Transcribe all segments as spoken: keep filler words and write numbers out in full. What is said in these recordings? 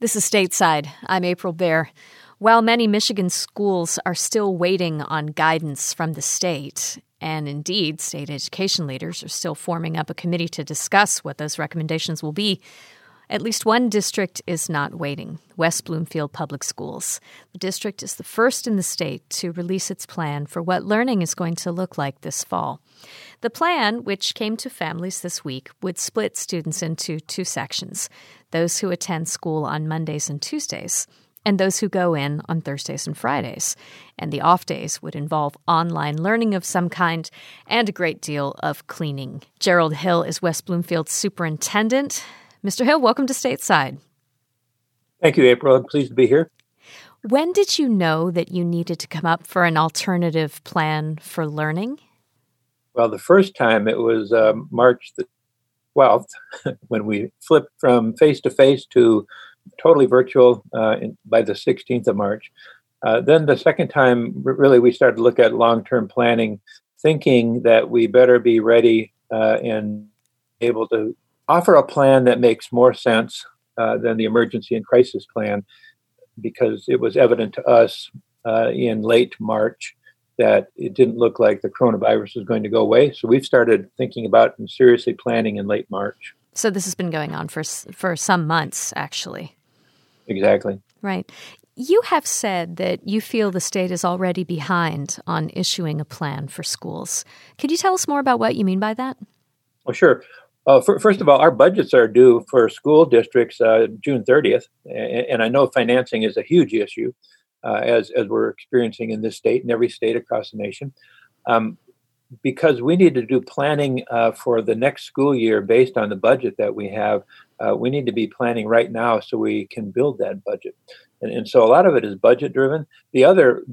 This is Stateside. I'm April Baer. While many Michigan schools are still waiting on guidance from the state, and indeed state education leaders are still forming up a committee to discuss what those recommendations will be, at least one district is not waiting, West Bloomfield Public Schools. The district is the first in the state to release its plan for what learning is going to look like this fall. The plan, which came to families this week, would split students into two sections, those who attend school on Mondays and Tuesdays, and those who go in on Thursdays and Fridays. And the off days would involve online learning of some kind and a great deal of cleaning. Gerald Hill is West Bloomfield's superintendent. Mister Hill, welcome to Stateside. Thank you, April. I'm pleased to be here. When did you know that you needed to come up for an alternative plan for learning? Well, the first time it was um, March the twelfth, when we flipped from face-to-face to totally virtual uh, in, by the sixteenth of March. Uh, then the second time, really, we started to look at long-term planning, thinking that we better be ready uh, and able to offer a plan that makes more sense uh, than the emergency and crisis plan, because it was evident to us uh, in late March that it didn't look like the coronavirus was going to go away. So we've started thinking about and seriously planning in late March. So this has been going on for for some months, actually. Exactly. Right. You have said that you feel the state is already behind on issuing a plan for schools. Could you tell us more about what you mean by that? Well, sure. Uh, for, first of all, our budgets are due for school districts uh, June thirtieth, and, and I know financing is a huge issue, uh, as as we're experiencing in this state and every state across the nation, um, because we need to do planning uh, for the next school year based on the budget that we have. Uh, we need to be planning right now so we can build that budget, and, and so a lot of it is budget driven. The other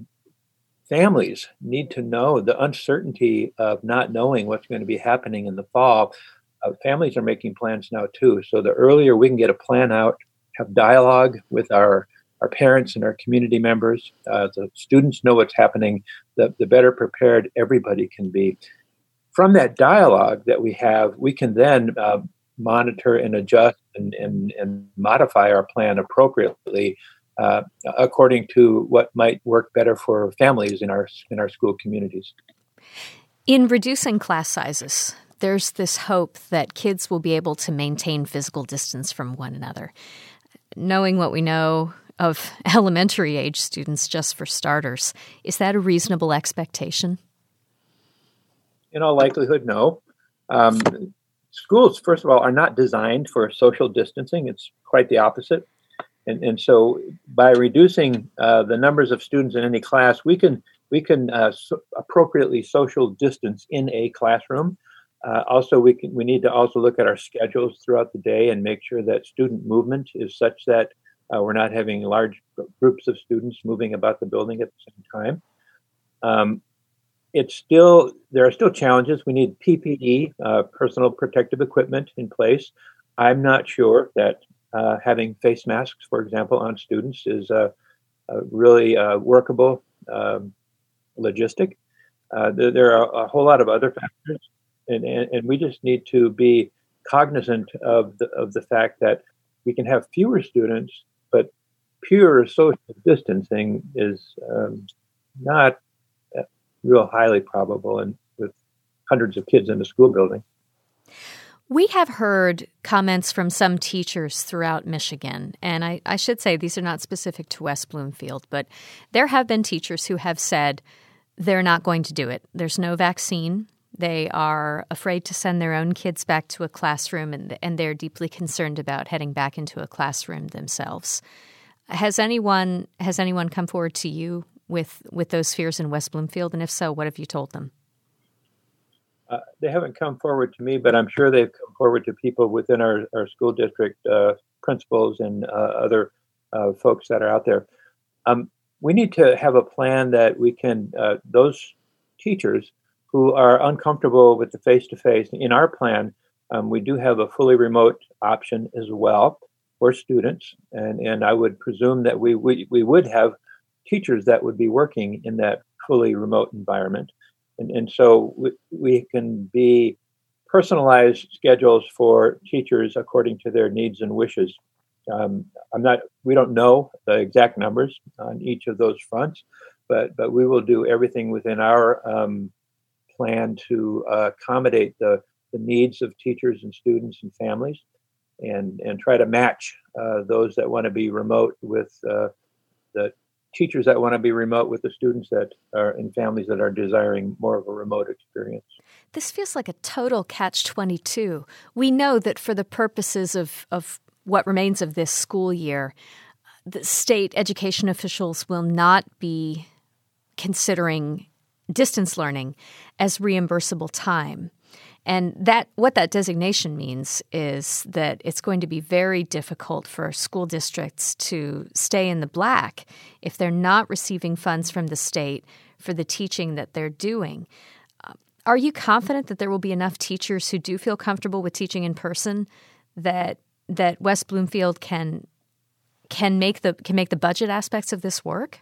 families need to know the uncertainty of not knowing what's going to be happening in the fall. Uh, families are making plans now too. So the earlier we can get a plan out, have dialogue with our, our parents and our community members, uh, the students know what's happening, the, the better prepared everybody can be. From that dialogue that we have, we can then uh, monitor and adjust and, and, and modify our plan appropriately uh, according to what might work better for families in our in our school communities. In reducing class sizes, there's this hope that kids will be able to maintain physical distance from one another. Knowing what we know of elementary age students, just for starters, is that a reasonable expectation? In all likelihood, no. Um, schools, first of all, are not designed for social distancing. It's quite the opposite. And, and so by reducing uh, the numbers of students in any class, we can, we can uh, so appropriately social distance in a classroom. Uh, also, we can, we need to also look at our schedules throughout the day and make sure that student movement is such that uh, we're not having large groups of students moving about the building at the same time. Um, it's still there are still challenges. We need P P E, uh, personal protective equipment, in place. I'm not sure that uh, having face masks, for example, on students is a, a really uh, workable um, logistic. Uh, there, there are a whole lot of other factors. And, and, and we just need to be cognizant of the, of the fact that we can have fewer students, but pure social distancing is um, not real highly probable and with hundreds of kids in a school building. We have heard comments from some teachers throughout Michigan, and I, I should say these are not specific to West Bloomfield, but there have been teachers who have said they're not going to do it. There's no vaccine. They are afraid to send their own kids back to a classroom, and, and they're deeply concerned about heading back into a classroom themselves. Has anyone has anyone come forward to you with, with those fears in West Bloomfield? And if so, what have you told them? Uh, they haven't come forward to me, but I'm sure they've come forward to people within our, our school district, uh, principals and uh, other uh, folks that are out there. Um, we need to have a plan that we can, uh, those teachers who are uncomfortable with the face-to-face. In our plan, um, we do have a fully remote option as well for students, and, and I would presume that we, we we would have teachers that would be working in that fully remote environment. And, and so we, we can be personalized schedules for teachers according to their needs and wishes. Um, I'm not. We don't know the exact numbers on each of those fronts, but but we will do everything within our um, plan to uh, accommodate the the needs of teachers and students and families, and and try to match uh, those that want to be remote with uh, the teachers that want to be remote with the students that are in families that are desiring more of a remote experience. This feels like a total catch twenty-two. We know that for the purposes of, of what remains of this school year, the state education officials will not be considering distance learning as reimbursable time. And that what that designation means is that it's going to be very difficult for school districts to stay in the black if they're not receiving funds from the state for the teaching that they're doing. Uh, are you confident that there will be enough teachers who do feel comfortable with teaching in person that that West Bloomfield can can make the can make the budget aspects of this work?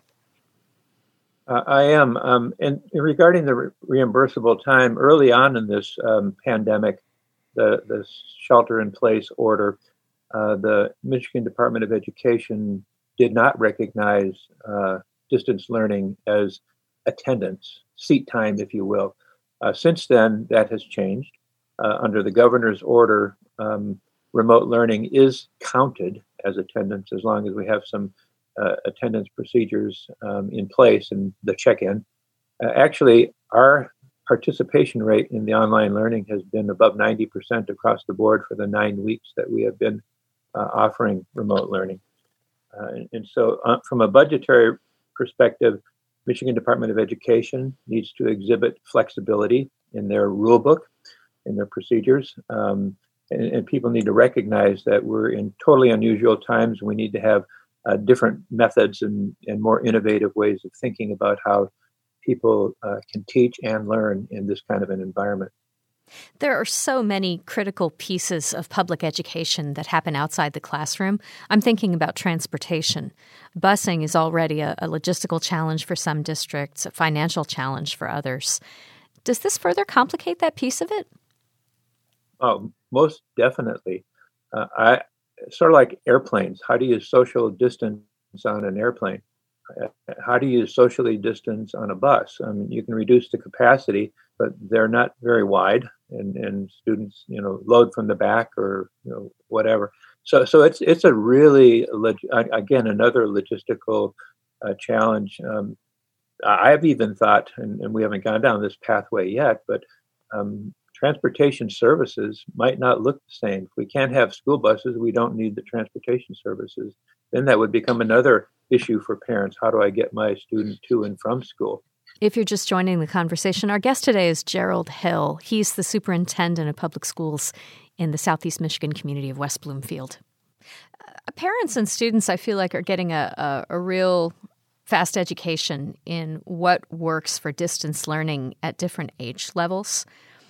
Uh, I am. Um, and regarding the re- reimbursable time, early on in this um, pandemic, the, the shelter-in-place order, uh, the Michigan Department of Education did not recognize uh, distance learning as attendance, seat time, if you will. Uh, since then, that has changed. Uh, under the governor's order, um, remote learning is counted as attendance as long as we have some Uh, attendance procedures um, in place and the check-in. Uh, actually, our participation rate in the online learning has been above ninety percent across the board for the nine weeks that we have been uh, offering remote learning. Uh, and, and so uh, from a budgetary perspective, Michigan Department of Education needs to exhibit flexibility in their rule book, in their procedures. Um, and, and people need to recognize that we're in totally unusual times. We need to have Uh, different methods and, and more innovative ways of thinking about how people uh, can teach and learn in this kind of an environment. There are so many critical pieces of public education that happen outside the classroom. I'm thinking about transportation. Busing is already a, a logistical challenge for some districts, a financial challenge for others. Does this further complicate that piece of it? Oh, most definitely. Uh, I Sort of like airplanes. How do you social distance on an airplane? How do you socially distance on a bus? I mean, you can reduce the capacity, but they're not very wide, and, and students, you know, load from the back or you know whatever. So, so it's it's a really again another logistical uh, challenge. Um, I've even thought, and, and we haven't gone down this pathway yet, but um, transportation services might not look the same. If we can't have school buses, we don't need the transportation services. Then that would become another issue for parents. How do I get my student to and from school? If you're just joining the conversation, our guest today is Gerald Hill. He's the superintendent of public schools in the Southeast Michigan community of West Bloomfield. Uh, parents and students, I feel like, are getting a, a, a real fast education in what works for distance learning at different age levels.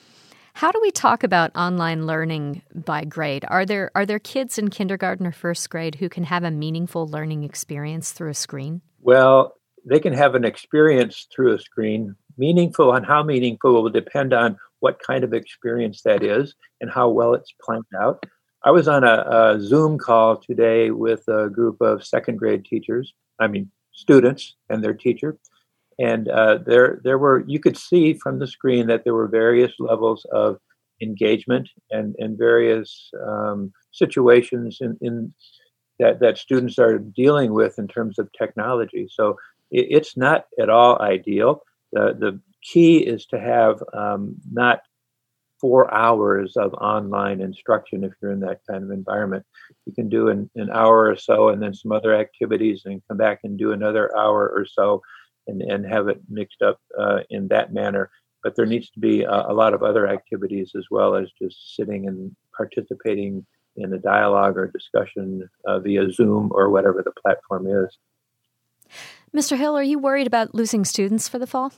How do we talk about online learning by grade? Are there are there kids in kindergarten or first grade who can have a meaningful learning experience through a screen? Well, they can have an experience through a screen. Meaningful and how meaningful will depend on what kind of experience that is and how well it's planned out. I was on a, a Zoom call today with a group of second grade teachers, I mean students and their teacher. And uh, there, there were. You could see from the screen that there were various levels of engagement and, and various um, situations in, in that that students are dealing with in terms of technology. So it, it's not at all ideal. The the key is to have um, not four hours of online instruction if you're in that kind of environment. You can do an, an hour or so, and then some other activities, and come back and do another hour or so. And, and have it mixed up uh, in that manner. But there needs to be a, a lot of other activities as well as just sitting and participating in a dialogue or discussion uh, via Zoom or whatever the platform is. Mister Hill, are you worried about losing students for the fall?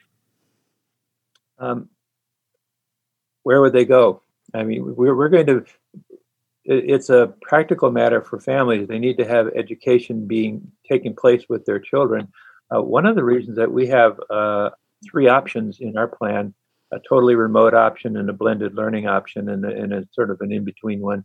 Um, where would they go? I mean, we're, we're going to, it's a practical matter for families. They need to have education being taking place with their children. Uh, one of the reasons that we have uh, three options in our plan, a totally remote option and a blended learning option and a, and a sort of an in-between one,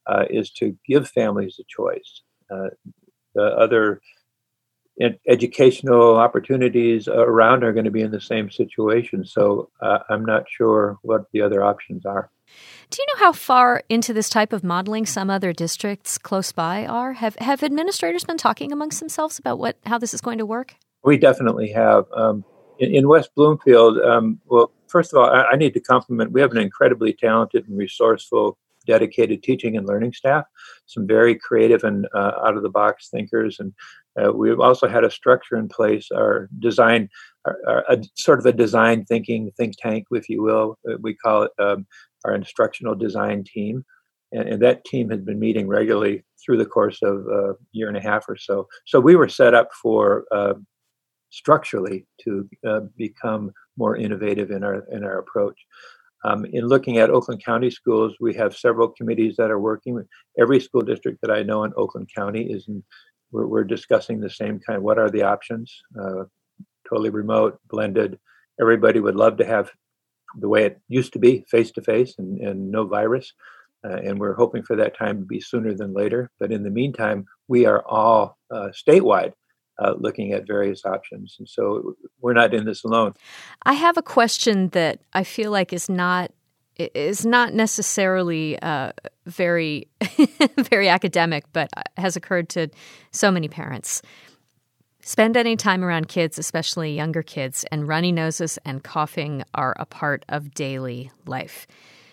uh, is to give families a choice. Uh, the other ed- educational opportunities around are going to be in the same situation. So uh, I'm not sure what the other options are. Do you know how far into this type of modeling some other districts close by are? Have have administrators been talking amongst themselves about what how this is going to work? We definitely have. Um, in, in West Bloomfield, um, well, first of all, I, I need to compliment, we have an incredibly talented and resourceful, dedicated teaching and learning staff, some very creative and uh, out-of-the-box thinkers. And uh, we've also had a structure in place, our design, our, our, a, sort of a design thinking think tank, if you will. We call it um, our instructional design team. And, and that team has been meeting regularly through the course of a year and a half or so. So we were set up for uh, structurally to uh, become more innovative in our in our approach. Um, in looking at Oakland County schools, we have several committees that are working. With every school district that I know in Oakland County is in, we're, we're discussing the same kind. What are the options? Uh, totally remote, blended. Everybody would love to have the way it used to be, face to face and and no virus. Uh, and we're hoping for that time to be sooner than later. But in the meantime, we are all uh, statewide uh, looking at various options. And so we're not in this alone. I have a question that I feel like is not is not necessarily uh, very, very academic, but has occurred to so many parents. Spend any time around kids, especially younger kids, and runny noses and coughing are a part of daily life.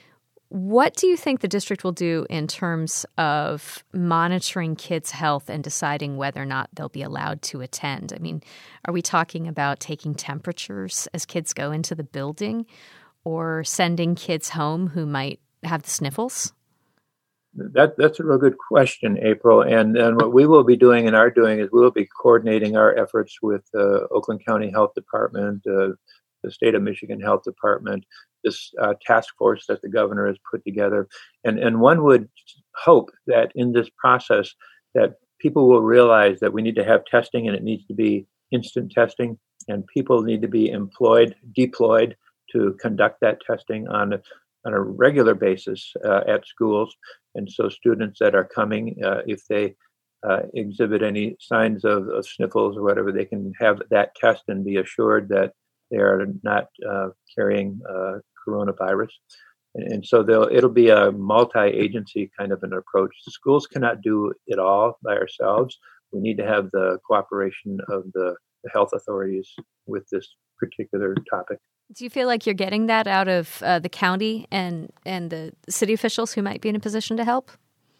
What do you think the district will do in terms of monitoring kids' health and deciding whether or not they'll be allowed to attend? I mean, are we talking about taking temperatures as kids go into the building or sending kids home who might have the sniffles? That that's a real good question, April. And and what we will be doing and are doing is we will be coordinating our efforts with the uh, Oakland County Health Department, uh, the State of Michigan Health Department, this uh, task force that the governor has put together. And and one would hope that in this process that people will realize that we need to have testing and it needs to be instant testing, and people need to be employed, deployed to conduct that testing on a, on a regular basis uh, at schools. And so students that are coming, uh, if they uh, exhibit any signs of, of sniffles or whatever, they can have that test and be assured that they are not uh, carrying uh, coronavirus. And, and so they'll, it'll be a multi-agency kind of an approach. The schools cannot do it all by ourselves. We need to have the cooperation of the, the health authorities with this particular topic. Do you feel like you're getting that out of uh, the county and, and the city officials who might be in a position to help?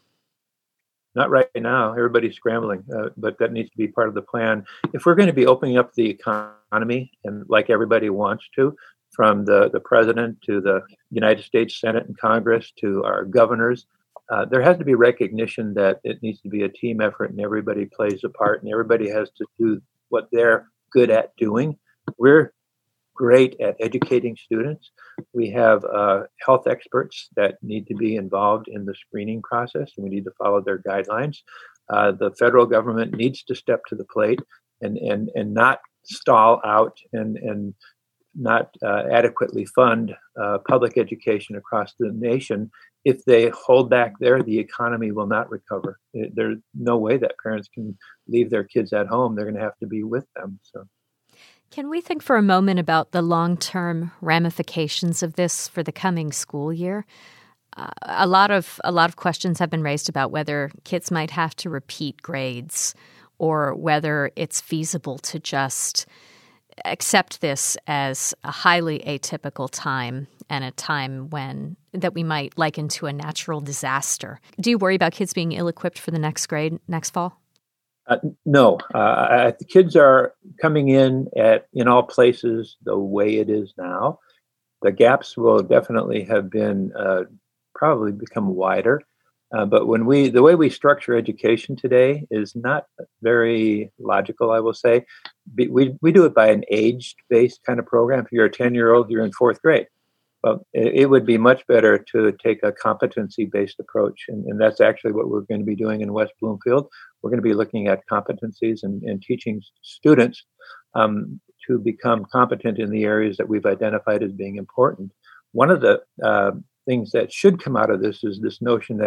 Not right now. Everybody's scrambling, uh, but that needs to be part of the plan. If we're going to be opening up the economy, and like everybody wants to, from the, the president to the United States Senate and Congress to our governors, uh, there has to be recognition that it needs to be a team effort and everybody plays a part and everybody has to do what they're good at doing. We're great at educating students. We have uh, health experts that need to be involved in the screening process, and we need to follow their guidelines. Uh, the federal government needs to step to the plate and and and not stall out and and not uh, adequately fund uh, public education across the nation. If they hold back there, the economy will not recover. There's no way that parents can leave their kids at home. They're going to have to be with them. So. Can we think for a moment about the long-term ramifications of this for the coming school year? Uh, a lot of a lot of questions have been raised about whether kids might have to repeat grades or whether it's feasible to just accept this as a highly atypical time and a time when that we might liken to a natural disaster. Do you worry about kids being ill-equipped for the next grade next fall? Uh, no, uh, the kids are coming in at in all places the way it is now. The gaps will definitely have been uh, probably become wider. Uh, but when we the way we structure education today is not very logical, I will say. We we do it by an age-based kind of program. If you're a ten-year-old, you're in fourth grade. Well, it would be much better to take a competency-based approach, and, and that's actually what we're going to be doing in West Bloomfield. We're going to be looking at competencies and, and teaching students um, to become competent in the areas that we've identified as being important. One of the uh, things that should come out of this is this notion that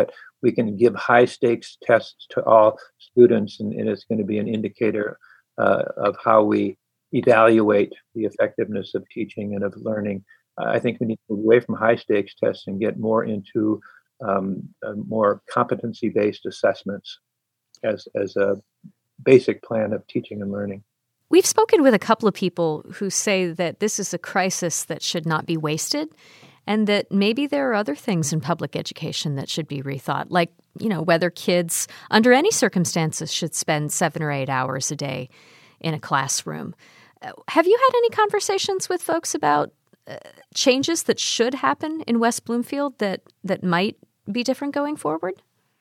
we can give high stakes tests to all students, and, and it's going to be an indicator uh, of how we evaluate the effectiveness of teaching and of learning. Uh, I think we need to move away from high stakes tests and get more into um, uh, more competency based assessments as as a basic plan of teaching and learning. We've spoken with a couple of people who say that this is a crisis that should not be wasted, and that maybe there are other things in public education that should be rethought, like, you know, whether kids under any circumstances should spend seven or eight hours a day in a classroom. Uh, have you had any conversations with folks about uh, changes that should happen in West Bloomfield that, that might be different going forward?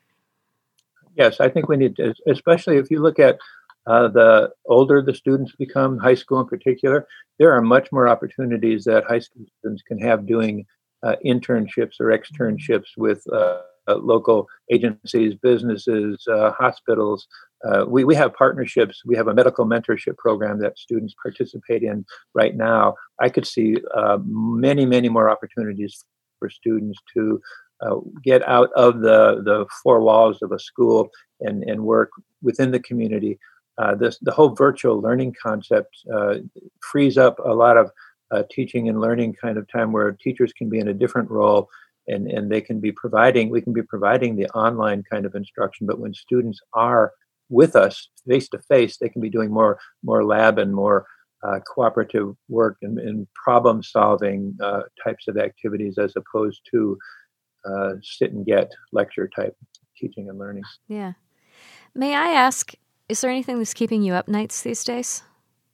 Yes, I think we need to, especially if you look at uh, the older the students become, high school in particular, there are much more opportunities that high school students can have doing uh, internships or externships with uh, uh, local agencies, businesses, uh, hospitals. Uh, we, we have partnerships. We have a medical mentorship program that students participate in right now. I could see uh, many, many more opportunities for students to uh, get out of the, the four walls of a school and, and work within the community. Uh, this the whole virtual learning concept uh, frees up a lot of uh, teaching and learning kind of time where teachers can be in a different role, and, and they can be providing, we can be providing the online kind of instruction, but when students are with us face to face, they can be doing more more lab and more uh, cooperative work and, and problem solving uh, types of activities, as opposed to uh, sit and get lecture type teaching and learning. Yeah. May I ask, is there anything that's keeping you up nights these days?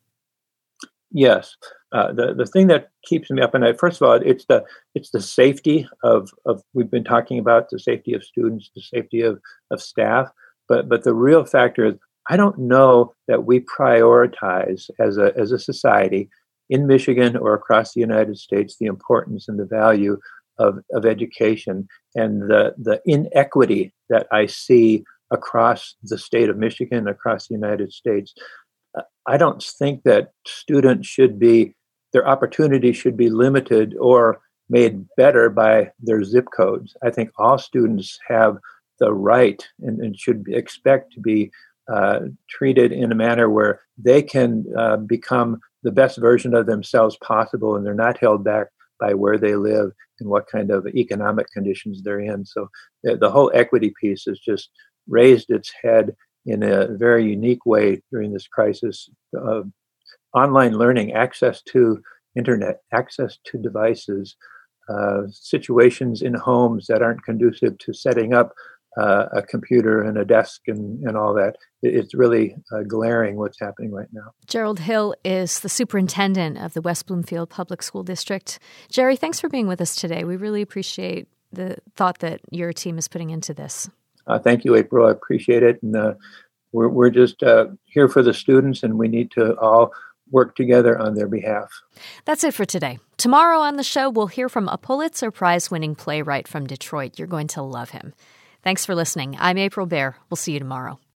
Yes. Uh, the, the thing that keeps me up at night, first of all, it's the it's the safety of, of we've been talking about, the safety of students, the safety of, of staff. But but the real factor is I don't know that we prioritize as a as a society in Michigan or across the United States the importance and the value of, of education, and the, the inequity that I see across the state of Michigan, across the United States. I don't think that students should be, their opportunities should be limited or made better by their zip codes. I think all students have the right and, and should expect to be uh, treated in a manner where they can uh, become the best version of themselves possible, and they're not held back by where they live and what kind of economic conditions they're in. So the, the whole equity piece has just raised its head in a very unique way during this crisis. Uh, online learning, access to internet, access to devices, uh, situations in homes that aren't conducive to setting up uh, a computer and a desk and, and all that. It's really uh, glaring what's happening right now. Gerald Hill is the superintendent of the West Bloomfield Public School District. Jerry, thanks for being with us today. We really appreciate the thought that your team is putting into this. Uh, thank you, April. I appreciate it. And uh, we're, we're just uh, here for the students, and we need to all work together on their behalf. That's it for today. Tomorrow on the show, we'll hear from a Pulitzer Prize-winning playwright from Detroit. You're going to love him. Thanks for listening. I'm April Baer. We'll see you tomorrow.